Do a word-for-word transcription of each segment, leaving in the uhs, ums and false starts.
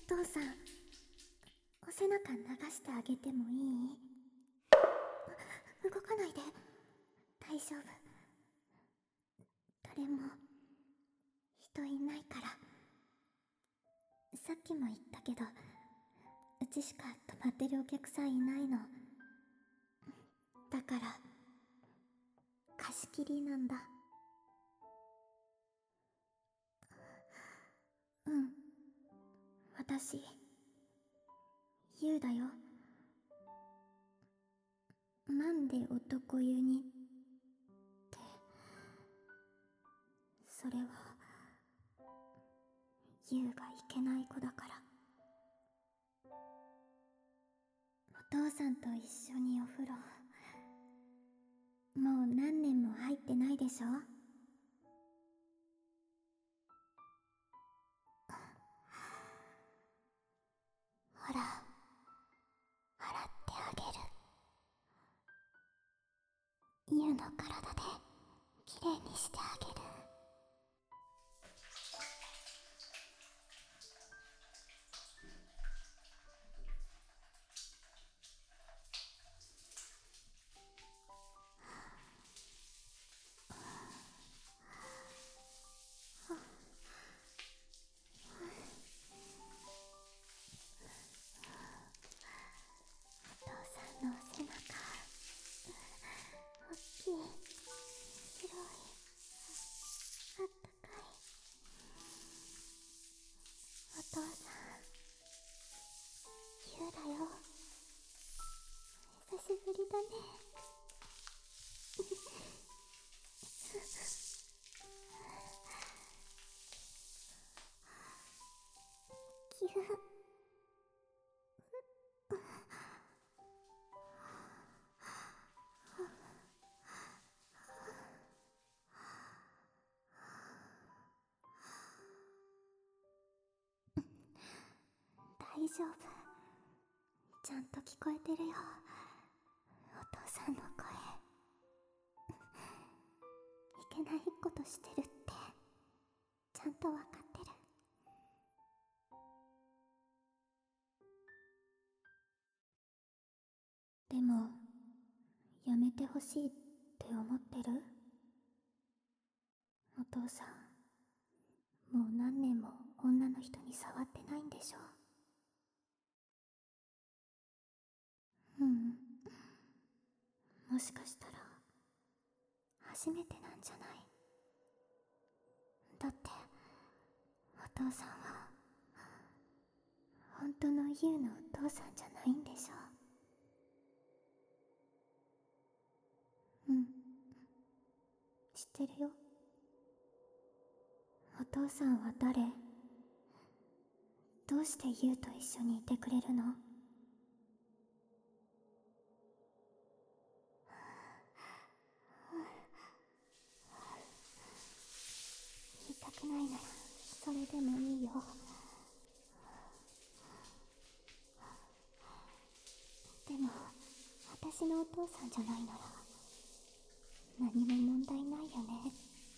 父さん、お背中流してあげてもいい？動かないで。大丈夫。誰も人いないから。さっきも言ったけど、うちしか泊まってるお客さんいないの。だから貸し切りなんだ。うん、私ユウだよ。なんで男湯にって、それはユウがいけない子だから。お父さんと一緒にお風呂、もう何年も入ってないでしょ。ほら、洗ってあげる。ユウの体できれいにしてあげる。お父さんの背中、大きい、広い、あったかい。お父さん、ユウだよ。久しぶりだね。キュー。大丈夫。ちゃんと聞こえてるよ。お父さんの声。いけないことしてるって、ちゃんとわかってる。でも、やめてほしいって思ってる？お父さん、もう何年も女の人に触ってないんでしょ？うん。もしかしたら、初めてなんじゃない？だって、お父さんは、本当のユウのお父さんじゃないんでしょ？うん。知ってるよ。お父さんは誰？どうしてユウと一緒にいてくれるの？言いたくないならそれでもいいよ。でも私のお父さんじゃないなら何も問題ないよね。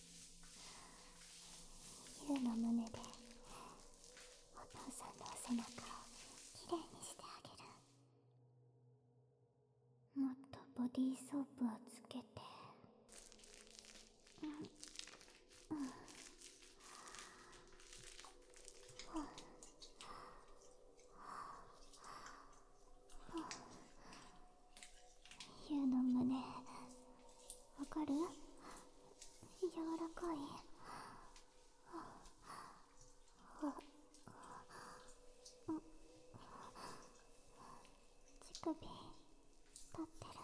ユウの胸でお父さんの背中をきれいにしてあげる。もっとボディーソープをつけて、うんうん。ユウの胸、わかる？柔らかい。乳首、立ってる。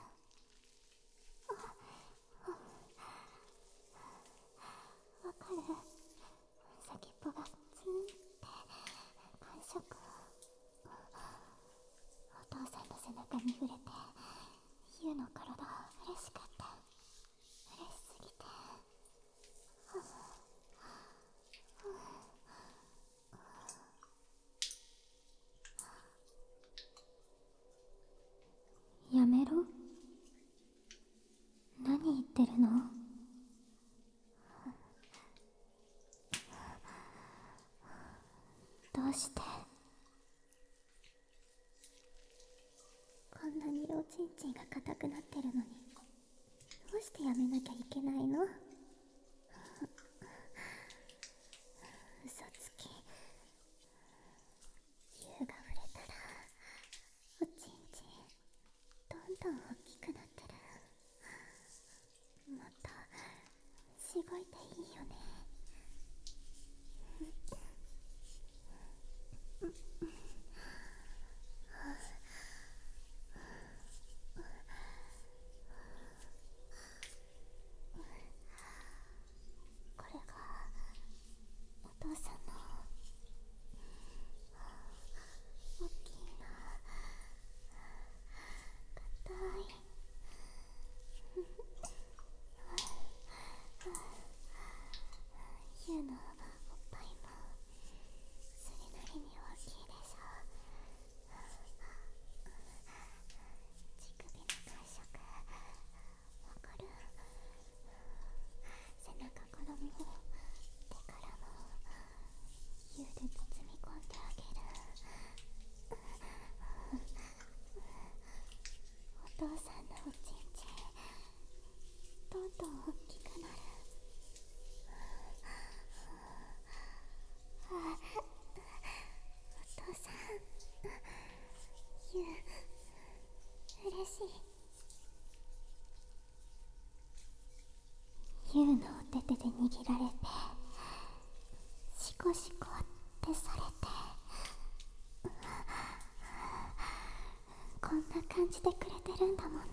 わかる？先っぽがツンって感触。お父さんの背中に触れて、ユウの体嬉しかった。嬉しすぎて。やめろ。何言ってるの？どうして？ してやめなきゃいけないの？嘘つき。優が触れたらおちんちんどんどん大きくなってる。もっとしごいていいよね。これがお父さんの大きいな硬い優のおっぱいもそれなりに大きいでしょ。乳首の感触わかる？背中からも手からも優で包み込んであげる。お父さんのおちんちんどんどん大きくなる。お父さん、優嬉しい。優のお手手で握られてシコシコってされて、こんな感じでくれてるんだもの。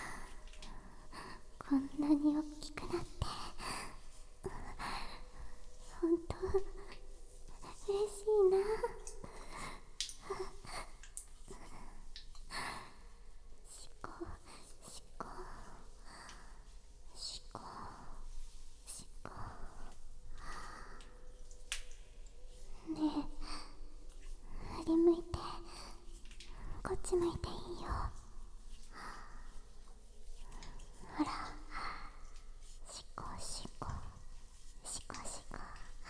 こんなに大きくなってほんと嬉しいな。シコシコシコシコ。ねえ、振り向いてこっち向いていいよ。ほら、シコシコシコシコ。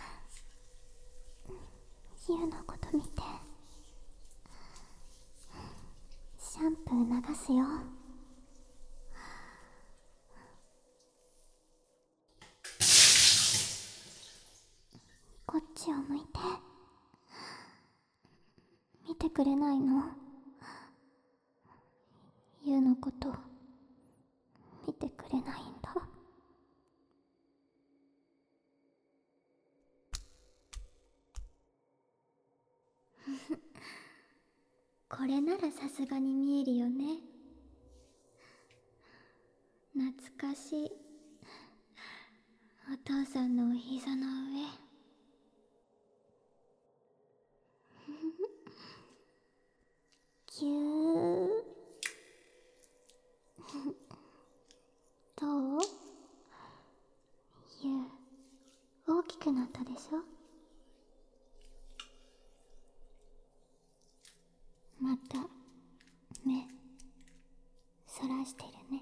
優のこと見て。シャンプー流すよ。こっちを向いて。見てくれないの？優のこと見てくれないんだ。これならさすがに見えるよね。懐かしい。お父さんのお膝の上。ぎゅー。どう？優、大きくなったでしょ？また目そらしてるね。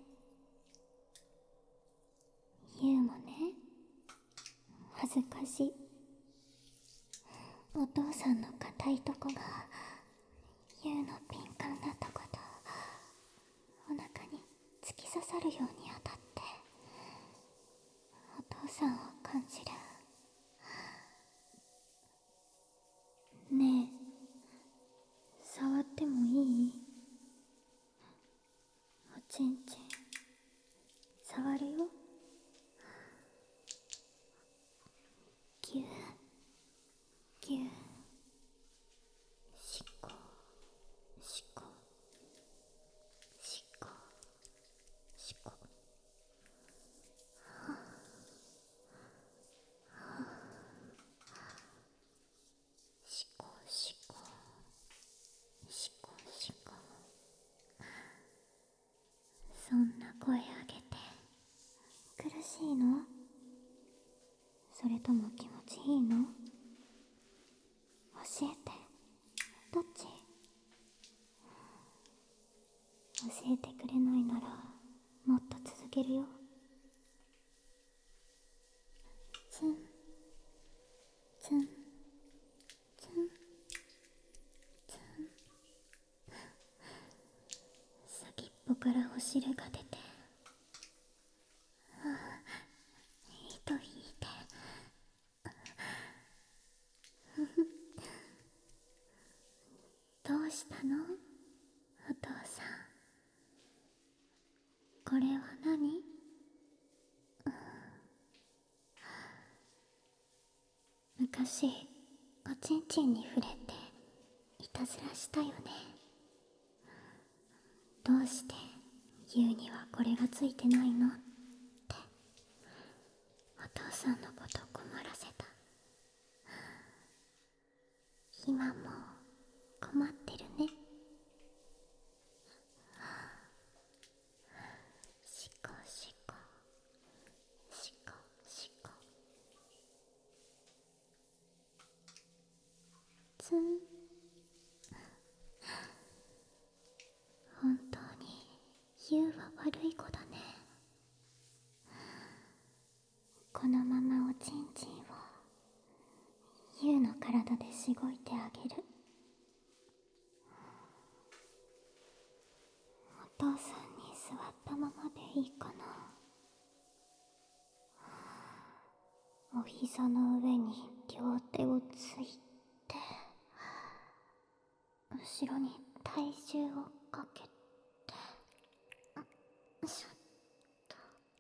優もね、恥ずかしい。お父さんの硬いとこが優の敏感なとことお腹に突き刺さるように当たってお父さんを感じる。ねえ、触ってもいい？おちんちん触るよ。ぎゅーぎゅー。しこしこしこしこ。はあはあ。しこしこしこしこ。そんな声上げて苦しいの？それとも気持ちいいの？教えて。どっち？教えてくれないならもっと続けるよ。ツンツンツンツン。先っぽからお汁が出て昔おちんちんに触れていたずらしたよね。どうしてユウにはこれがついてないのってお父さんのこと困らせた。今も困ってるね。しこしこしこしこつん。本当にユウは悪い子だね。このままおちんちんをユウの体でしごいてあげる。お父さんに座ったままでいいかな。お膝の上に両手をついて、後ろに体重をかけて、よいしょっと。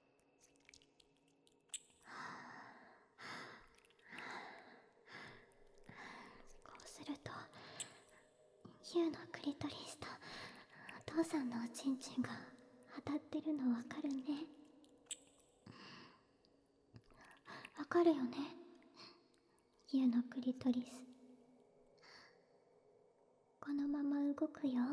こうするとユウのクリトリスとお父さんのおちんちんが当たってるのわかるね。わかるよね、ユウのクリトリス。このまま動くよ。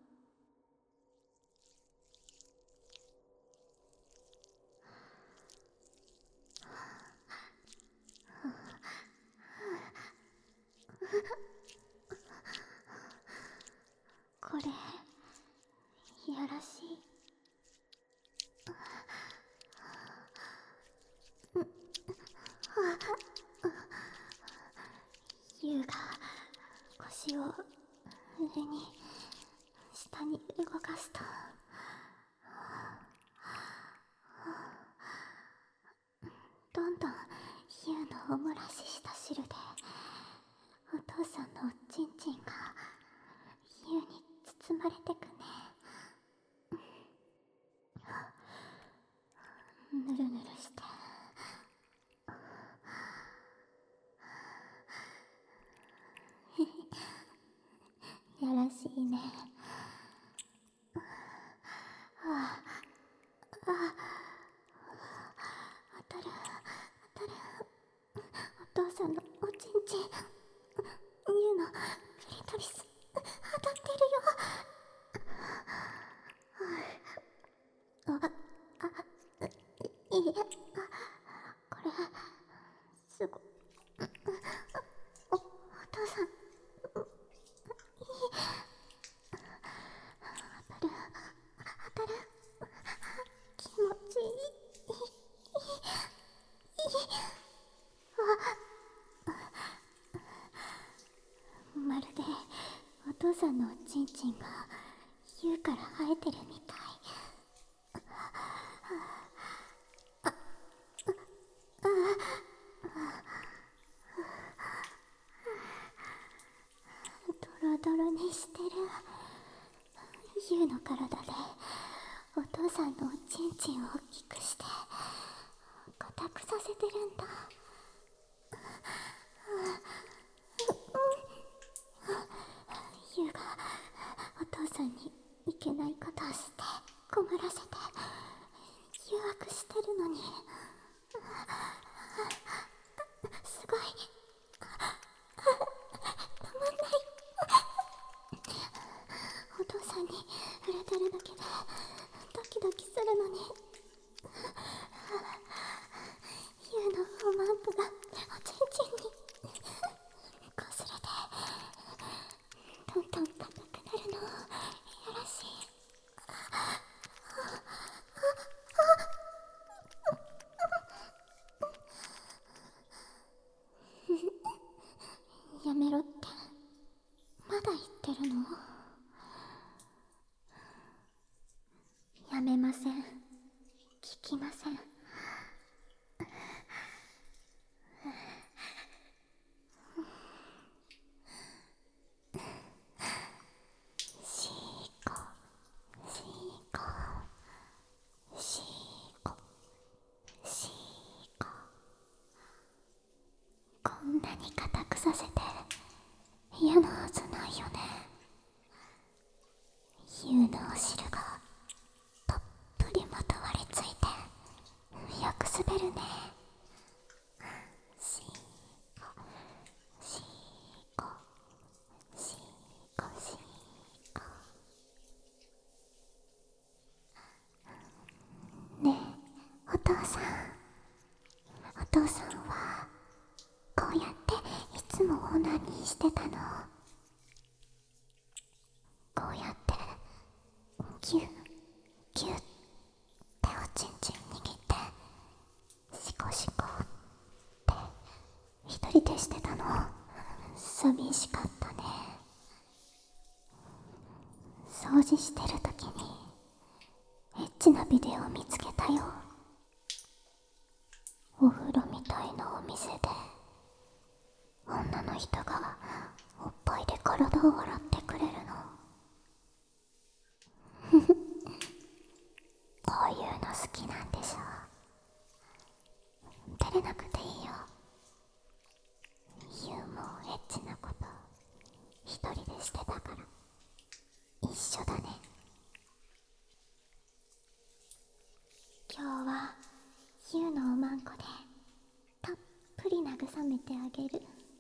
これいやらしい。ユウが腰を上に下に動かすと、どんどんユウのおもらしした汁でお父さんのおちんちんがユウに包まれてくね。ぬるぬるしてやらしいね。ああ、あ当たる当たる。お父さんのおちんちん、ユウのクリトリス当たってるよ。ああいいえ、これすごおお父さん、当たる当たる、気持ちいい。まるでお父さんのおちんちんがユウから生えてるみたい。ドロドロにしてる。ユウの体でお父さんのおちんちんを大きくして硬くさせてるんだ。ユウがお父さんにいけないことをして困らせて誘惑してるのに、すごいたまんない。お父さんに触れてるだけでドキドキするのに、ユウのロマンプがおちんちんにこすれてどんどん硬くなるのやらしい。やめろってまだ言ってるの？やめません。聞きません。シーコシーコシーコシーコ、こんなに硬滑るね。しーこしーこしーこしーこ。ねえお父さん、お父さんはこうやっていつもオナニーしてたの？こうやってギュッギュッ手をチンチン握ってシコシコって一人でしてたの？寂しかったね。掃除してる時にエッチなビデオを見つけたよ。お風呂みたいなお店で女の人がおっぱいで体を洗ってくれるの。こういうの好きなんでしょ。照れなくていいよ。ユウもエッチなこと一人でしてたから一緒だね。今日はユウのおまんこでたっぷり慰めてあげる。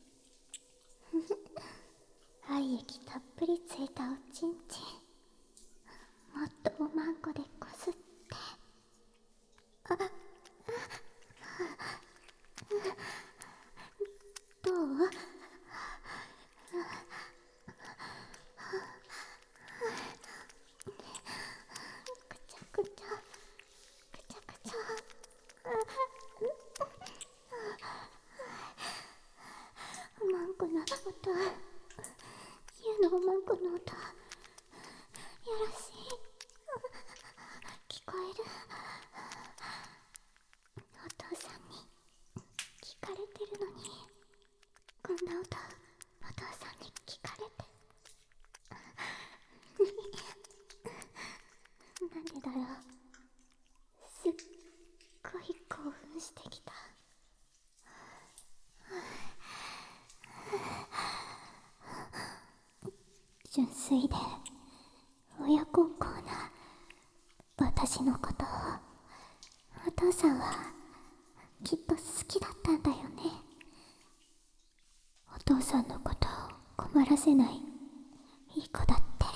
愛液たっぷりついたおちんちん、もっとおまんこでこすって。あ、どう？くちゃくちゃくちゃくちゃ。おまんこの音、ユウのおまんこの音、よろしい？聞こえる？お父さんに聞かれてるのに、こんな音お父さんに聞かれてなんでだろう。すっごい興奮してきた。純粋で親孝行な私のことをお父さんはきっと好きだったんだよね。お父さんのことを困らせないいい子だって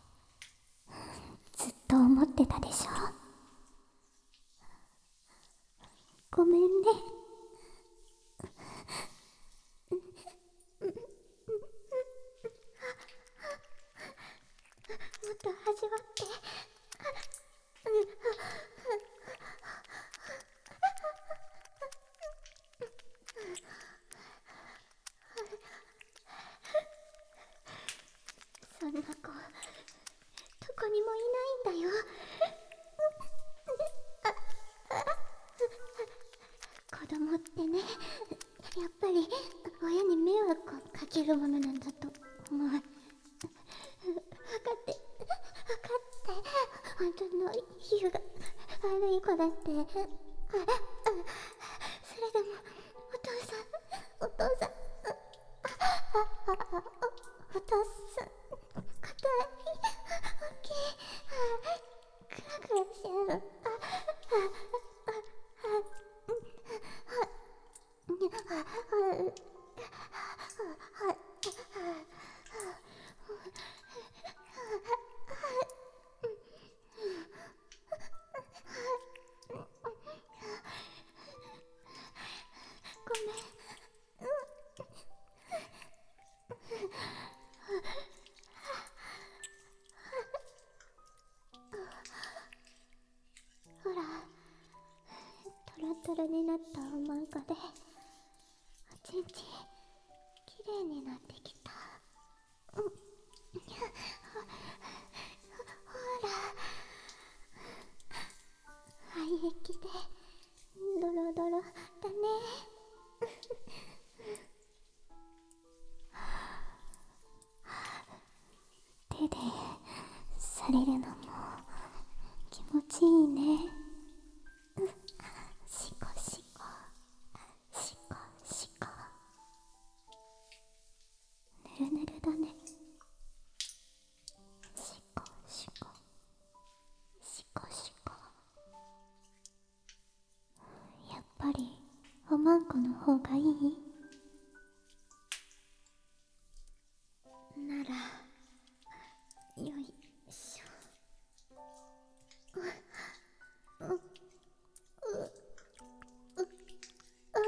ずっと思ってたでしょ。ごめんね。もっと味わって。そんな子どこにもいないんだよ。子供ってね、やっぱり親に迷惑をかけるものなんだと思う。分かって分かって本当のユウが悪い子だって。それでもお父さんお父さんお父さん硬い大きいクラクラしてる。ごめん。ほら、トロトロになったおまんこでおちんちんきれいになってきた。うん、ほら、愛液でドロドロだね。手でされるのも気持ちいいね。シコシコシコシコ、ぬるぬるだね。シコシコシコシコ。やまんこの方がいい？ならよいしょ。ううううあ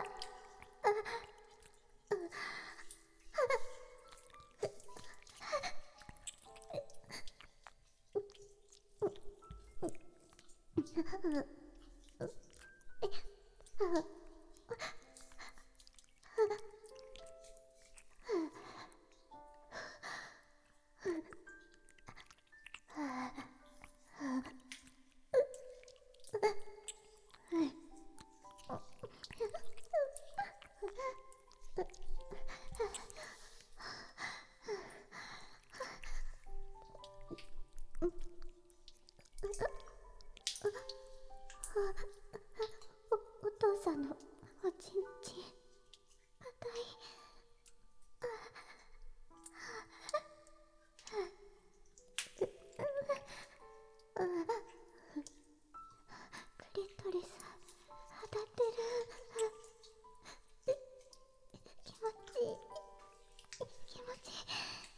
お、お父さんのおちんちん硬い。クリトリス当たってる。気持ちいい、気持ちいい。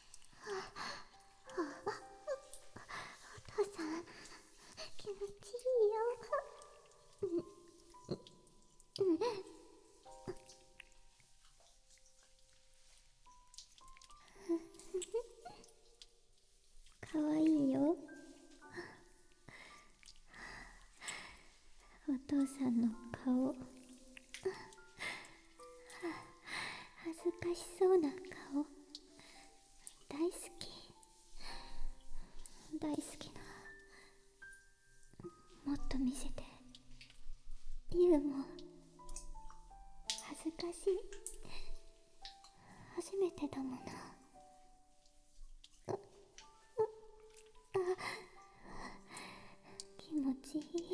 お父さん気持ちいいよ。かわいいよ。お父さんの顔、恥ずかしそうな顔、大好き、大好きな。もっと見せて。ユウも恥ずかしい。初めてだもの。あ、あ、気持ちいい。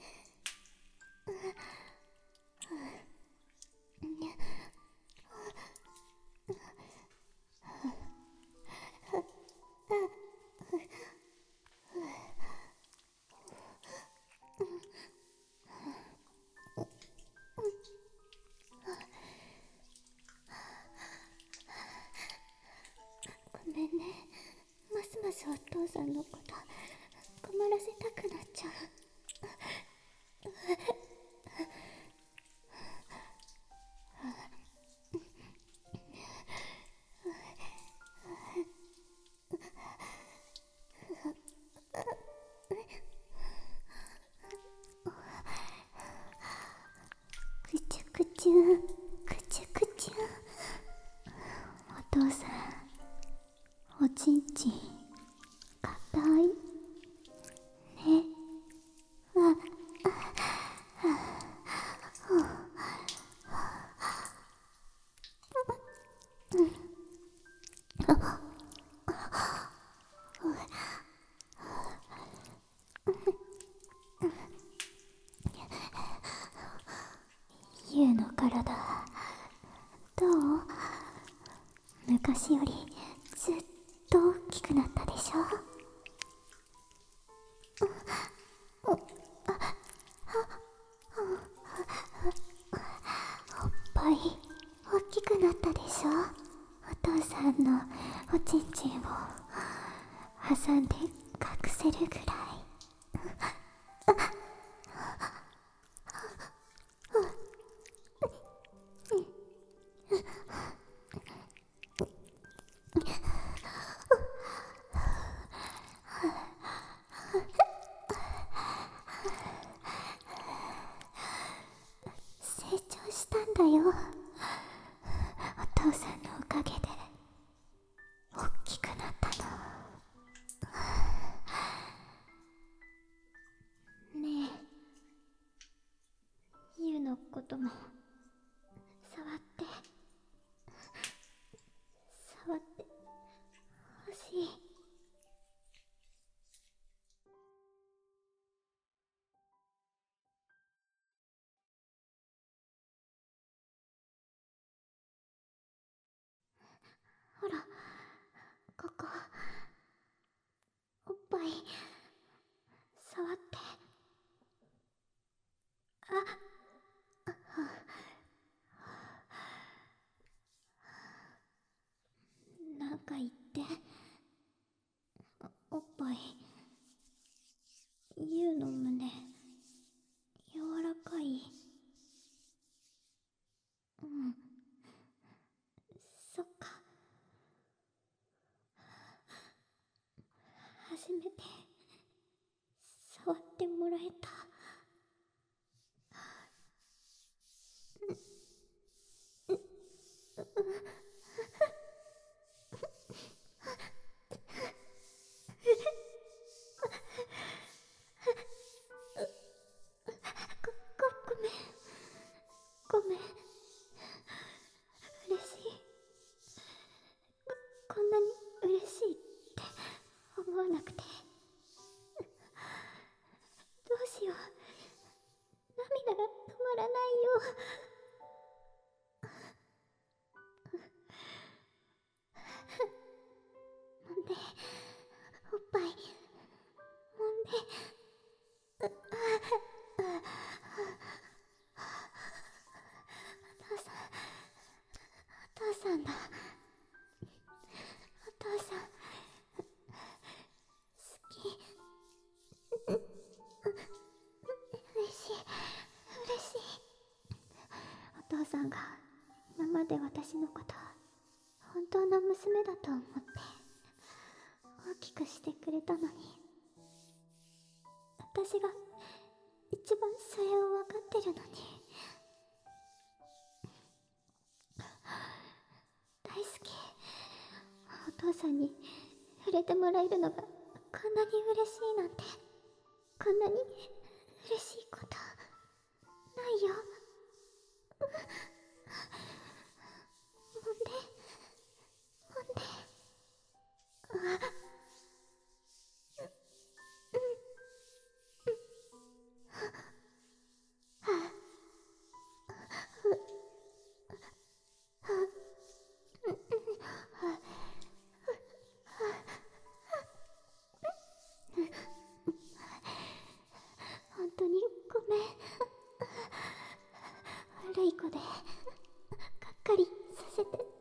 ごめんね。ますますお父さんのこと困らせたくなっちゃう。くちゅくちゅくちゅくちゅ。お父さんおちんちん硬いね。あ、ユウの体どう？昔よりずっと大きくなったでしょ。おっぱい大きくなったでしょ。お父さんのおちんちんを挟んで隠せるぐらい。成長したんだよ。お父さんのおかげで大きくなったの。ねえ、ユウのことも触って触ってほしい。ほら、ここおっぱい触って。あ、 えた。ご、ごめん。嬉しい。こんなに嬉しいって思わなくて。どうしよう。涙が止まらないよ。揉んで、おっぱい、揉んで。お父さん、お父さんだ。お父さん、好き。嬉しい、嬉しい。お父さんが今まで私のこと本当の娘だと思って大きくしてくれたのに、私が一番それを分かってるのに。大好き。お父さんに触れてもらえるのがこんなに嬉しいなんて、こんなに嬉しいことないよ。揉んで、揉んで。あ、本当にごめん。悪い子でがっかりさせてごめん。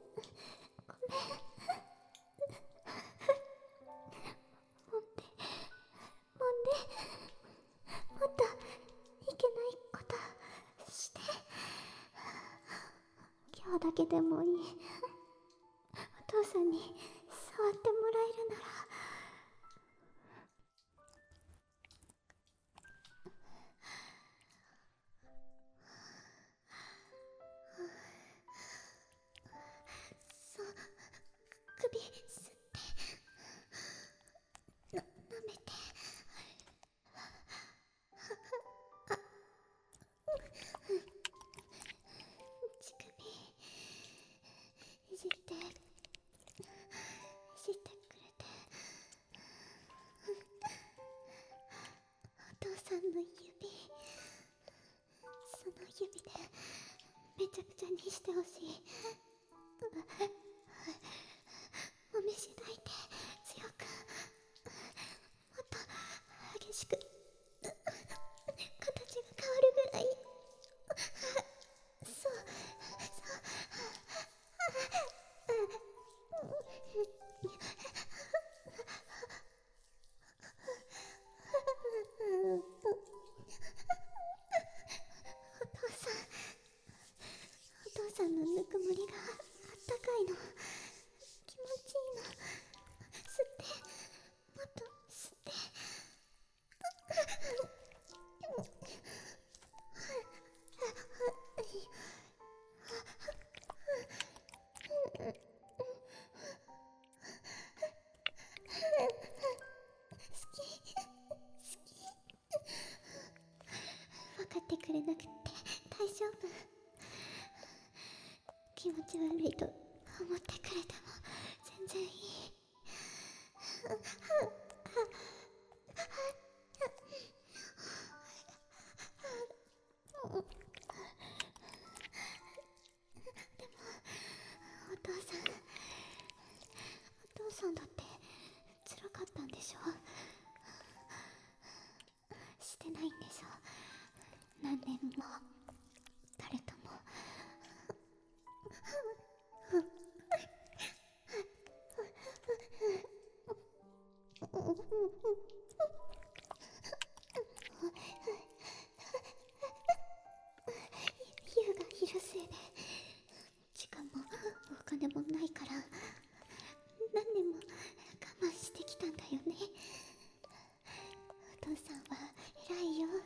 もってもんで、もっといけないことして。今日だけでもいい。お父さんに触ってもらえるなら。そう、首吸ってな、舐めて。乳首いじっていじってくれて。お父さんの指、その指でめちゃくちゃにしてほしい。もみしだいて強く、もっと激しく、形が変わるぐらい。そう、そう。お父さん、お父さんのぬくもりがあったかいの。気持ちいいの。吸って、もっと吸って。好き、好き。分かってくれなくて大丈夫。気持ち悪いと思ってくれても全然いい。でもお父さん、お父さんだって辛かったんでしょ。してないんでしょ、何年も誰とも。ユウがいるせいで時間もお金もないから何年も我慢してきたんだよね。お父さんは偉いよ。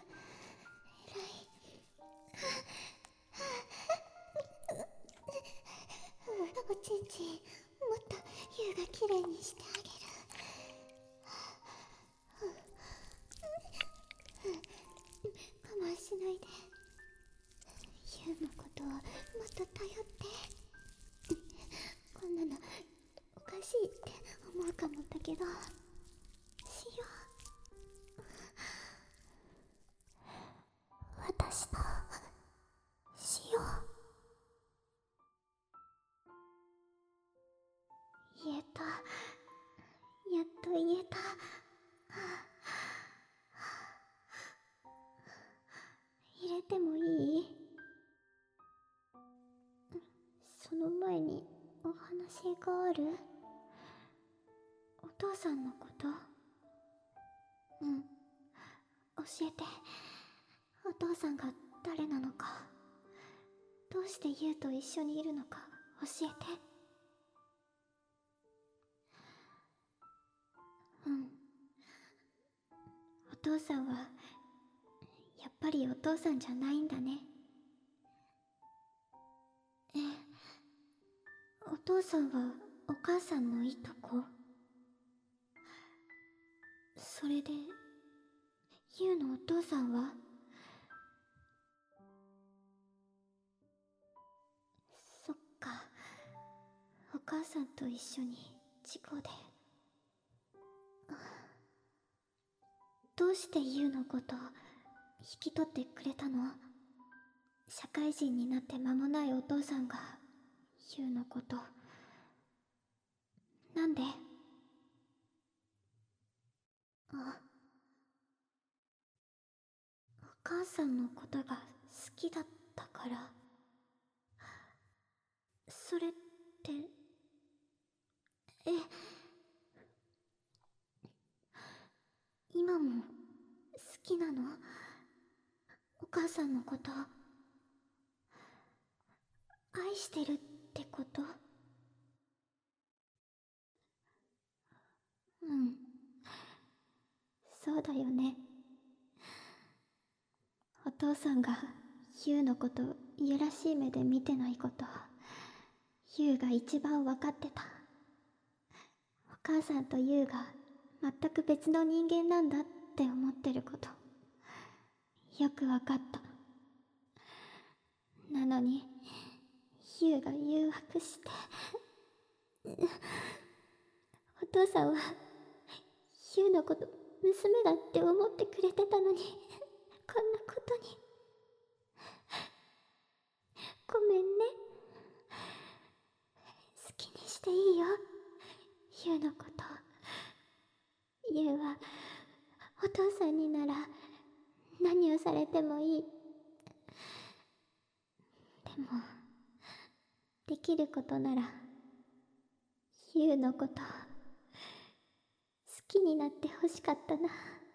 ユウのことをもっと頼って。こんなのおかしいって思うかもだけど、しよう。私のしよう。言えた。やっと言えた。入れてもいい？その前にお話がある。お父さんのこと？うん、教えて。お父さんが誰なのか、どうしてユウと一緒にいるのか教えて。うん、お父さんはやっぱりお父さんじゃないんだね。え、お父さんはお母さんのいとこ？それでユウのお父さんは？そっか、お母さんと一緒に事故で。どうしてユウのこと引き取ってくれたの？社会人になって間もないお父さんがユウのこと、なんで？あ、お母さんのことが好きだったから。それって、え、今も好きなの？お母さんのこと、愛してるってこと？うん、そうだよね。お父さんがユウのこといやらしい目で見てないこと、ユウが一番分かってた。お母さんとユウが全く別の人間なんだって思ってること、よく分かった。なのにユウが誘惑して、お父さんはユウのこと娘だって思ってくれてたのに、こんなことに。ごめんね。好きにしていいよ、ユウのこと。ユウはお父さんになら何をされてもいい。でもできることならユウのこと好きになってほしかったな。